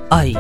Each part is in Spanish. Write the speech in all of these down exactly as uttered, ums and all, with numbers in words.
Ay.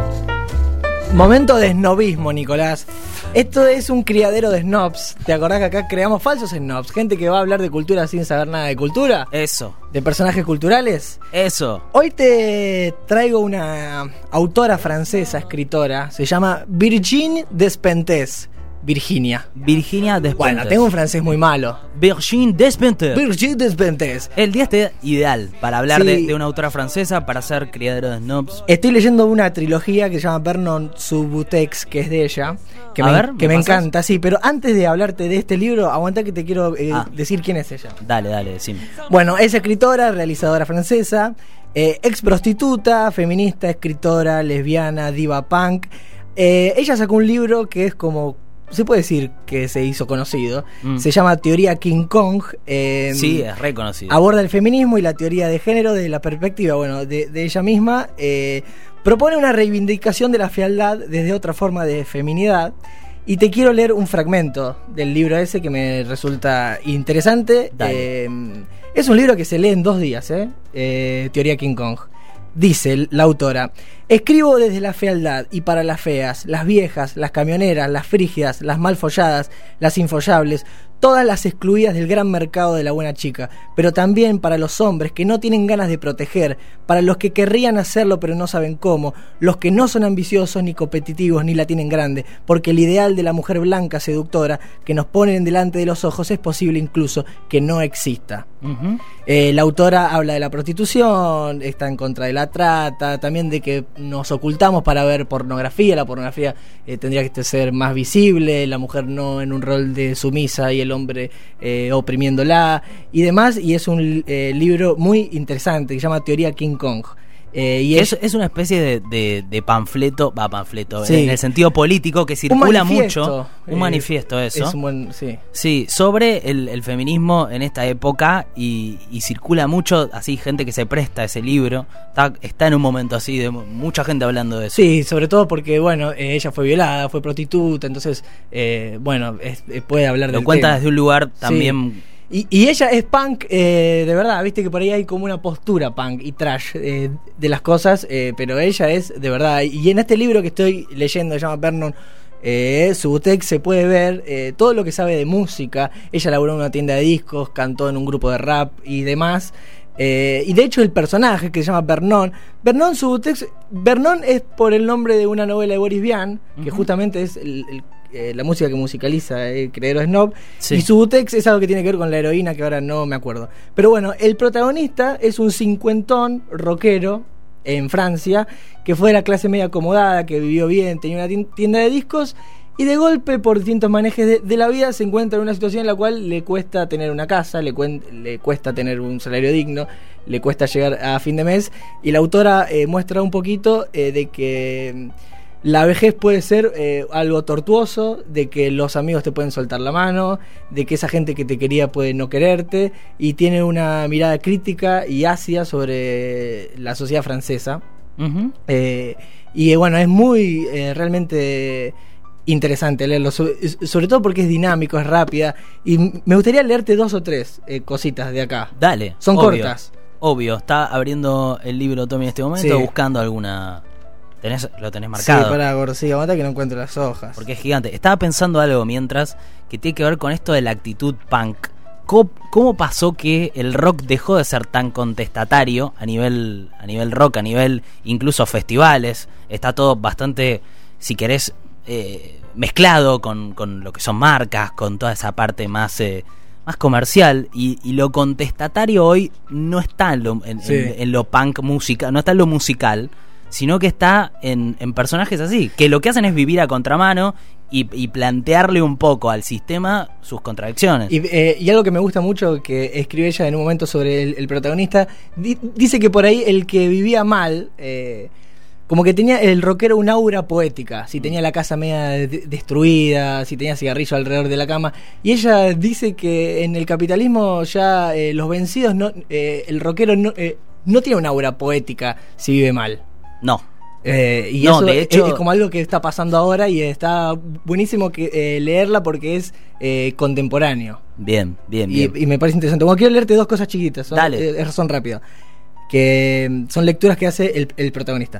Momento de snobismo, Nicolás. Esto es un criadero de snobs. ¿Te acordás que acá creamos falsos snobs? Gente que va a hablar de cultura sin saber nada de cultura. Eso. ¿De personajes culturales? Eso. Hoy te traigo una autora francesa, escritora. Se llama Virginie Despentes. Virginia. Virginia Despentes. Bueno, tengo un francés muy malo. Virginie Despentes. Virginie Despentes. El día este ideal para hablar Sí. de, de una autora francesa, para ser criadero de snobs. Estoy leyendo una trilogía que se llama Vernon Subutex, que es de ella, que A me, ver, que ¿me me pasas? encanta, sí, pero antes de hablarte de este libro, aguantá que te quiero eh, Ah. decir quién es ella. Dale, dale, decime. Bueno, es escritora, realizadora francesa, eh, ex prostituta, feminista, escritora, lesbiana, diva punk. Eh, ella sacó un libro que es como... se puede decir que se hizo conocido. Mm. Se llama Teoría King Kong. eh, Sí, es reconocido. Aborda el feminismo y la teoría de género desde la perspectiva, bueno, de, de ella misma. Eh, propone una reivindicación de la fealdad desde otra forma de feminidad. Y te quiero leer un fragmento del libro ese que me resulta interesante. Dale. Eh, es un libro que se lee en dos días, ¿eh? Eh, Teoría King Kong. Dice la autora: escribo desde la fealdad y para las feas, las viejas, las camioneras, las frígidas, las mal folladas, las infollables, todas las excluidas del gran mercado de la buena chica, pero también para los hombres que no tienen ganas de proteger, para los que querrían hacerlo pero no saben cómo, los que no son ambiciosos ni competitivos ni la tienen grande, porque el ideal de la mujer blanca seductora que nos ponen delante de los ojos es posible incluso que no exista. Uh-huh. Eh, la autora habla de la prostitución, está en contra de la trata, también de que nos ocultamos para ver pornografía. La pornografía eh, tendría que ser más visible, la mujer no en un rol de sumisa y el hombre eh, oprimiéndola y demás. Y es un eh, libro muy interesante que se llama Teoría King Kong. Eh, y Es, es, es una especie de, de, de panfleto, va panfleto, Sí. en el sentido político que circula mucho. Un eh, manifiesto, eso. Es un buen, sí. Sí, sobre el, el feminismo en esta época y, y circula mucho, así, gente que se presta a ese libro. Está, está en un momento así de mucha gente hablando de eso. Sí, sobre todo porque, bueno, eh, ella fue violada, fue prostituta, entonces, eh, bueno, es, eh, puede hablar Lo del cuenta tema. desde un lugar también... Sí. Y, y ella es punk, eh, de verdad, viste que por ahí hay como una postura punk y trash eh, de las cosas, eh, pero ella es de verdad. Y en este libro que estoy leyendo, se llama Vernon eh, Subutex, se puede ver eh, todo lo que sabe de música. Ella laburó en una tienda de discos, cantó en un grupo de rap y demás. Eh, y de hecho el personaje que se llama Vernon Vernon Subutex, Vernon es por el nombre de una novela de Boris Vian, que Uh-huh. justamente es el, el, eh, la música que musicaliza el Criadero Snob. Sí. Y Subutex es algo que tiene que ver con la heroína, que ahora no me acuerdo. Pero bueno, el protagonista es un cincuentón rockero en Francia, que fue de la clase media acomodada, que vivió bien, tenía una tien- tienda de discos. Y de golpe, por distintos manejes de, de la vida, se encuentra en una situación en la cual le cuesta tener una casa, le, cuen- le cuesta tener un salario digno, le cuesta llegar a fin de mes. Y la autora eh, muestra un poquito eh, de que mm, la vejez puede ser eh, algo tortuoso, de que los amigos te pueden soltar la mano, de que esa gente que te quería puede no quererte. Y tiene una mirada crítica y ácida sobre la sociedad francesa. Uh-huh. Eh, y eh, bueno, es muy eh, realmente interesante leerlo, sobre, sobre todo porque es dinámico, es rápida. Y m- me gustaría leerte dos o tres eh, cositas de acá. Dale. Son obvio, cortas. Obvio, está abriendo el libro Tommy en este momento, Sí. buscando alguna... ¿Tenés, lo tenés marcado? Sí, para gordo, sí, aguanta que no encuentro las hojas. Porque es gigante. Estaba pensando algo mientras que tiene que ver con esto de la actitud punk. ¿Cómo, cómo pasó que el rock dejó de ser tan contestatario a nivel, a nivel rock, a nivel incluso festivales? Está todo bastante, si querés, eh, mezclado con, con lo que son marcas, con toda esa parte más... Eh, más comercial, y, y lo contestatario hoy no está en lo, en, Sí. en, en lo punk música, no está en lo musical, sino que está en, en personajes así, que lo que hacen es vivir a contramano y, y plantearle un poco al sistema sus contradicciones. Y, eh, y algo que me gusta mucho que escribe ella en un momento sobre el, el protagonista, di- dice que por ahí el que vivía mal, eh, como que tenía el rockero un aura poética, si tenía la casa media de- destruida, si tenía cigarrillo alrededor de la cama. Y ella dice que en el capitalismo ya eh, los vencidos, no, eh, el rockero no, eh, no tiene un aura poética si vive mal. No. Eh, y No, eso de hecho- es, es como algo que está pasando ahora y está buenísimo que eh, leerla porque es eh, contemporáneo. Bien, bien, Y, bien. y me parece interesante. Bueno, quiero leerte dos cosas chiquitas. Son, Dale. eh, son rápido. Que mm, son lecturas que hace el, el protagonista.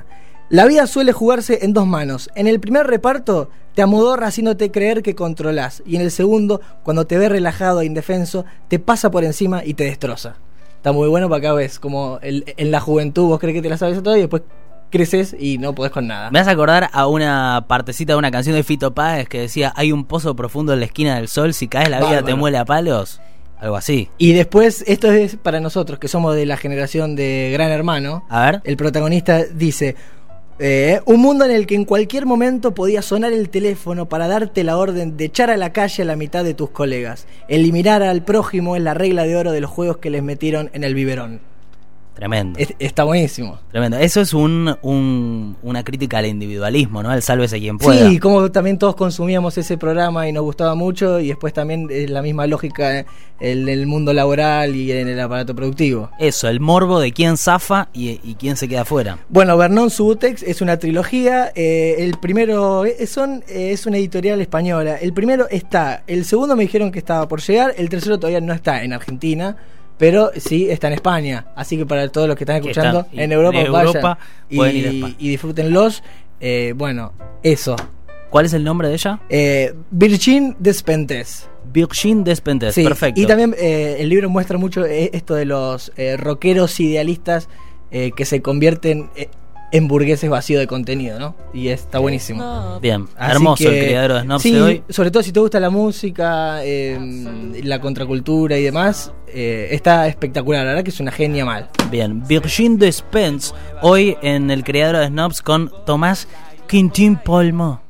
La vida suele jugarse en dos manos. En el primer reparto te amodorra haciéndote creer que controlás, y en el segundo, cuando te ve relajado e indefenso, te pasa por encima y te destroza. Está muy bueno, para acá ves como el, en la juventud vos crees que te la sabes todo y después creces y no podés con nada. Me vas a acordar a una partecita de una canción de Fito Páez que decía: hay un pozo profundo en la esquina del sol, si caes la vida Bárbaro. te muele a palos. Algo así. Y después, esto es para nosotros que somos de la generación de Gran Hermano. A ver. El protagonista dice: eh, un mundo en el que en cualquier momento podía sonar el teléfono para darte la orden de echar a la calle a la mitad de tus colegas. Eliminar al prójimo es la regla de oro de los juegos que les metieron en el biberón. Tremendo. Es, está buenísimo. Tremendo. Eso es un, un una crítica al individualismo, ¿no? Al sálvese quien pueda. Sí, como también todos consumíamos ese programa y nos gustaba mucho, y después también es la misma lógica en el mundo laboral y en el aparato productivo. Eso, el morbo de quién zafa y, y quién se queda afuera. Bueno, Vernon Subutex es una trilogía. Eh, el primero es, son, eh, es una editorial española. El primero está, el segundo me dijeron que estaba por llegar, el tercero todavía no está en Argentina, pero sí está en España. Así que para todos los que están escuchando que están, en Europa, en Europa vayan pueden y, ir a España. y disfrútenlos. Eh, bueno, eso. ¿Cuál es el nombre de ella? Eh, Virgin Despentes. Virgin Despentes, Sí, perfecto. y también eh, el libro muestra mucho eh, esto de los eh, rockeros idealistas eh, que se convierten eh, en burgueses vacíos de contenido, ¿no? Y está buenísimo. Bien, Así hermoso que, el criadero de Snobs sí, de hoy. sobre todo si te gusta la música, eh, la contracultura y demás, eh, está espectacular. La verdad que es una genia mal. Bien, Virgin Despentes, hoy en el criadero de Snobs con Tomás Quintín Polmo.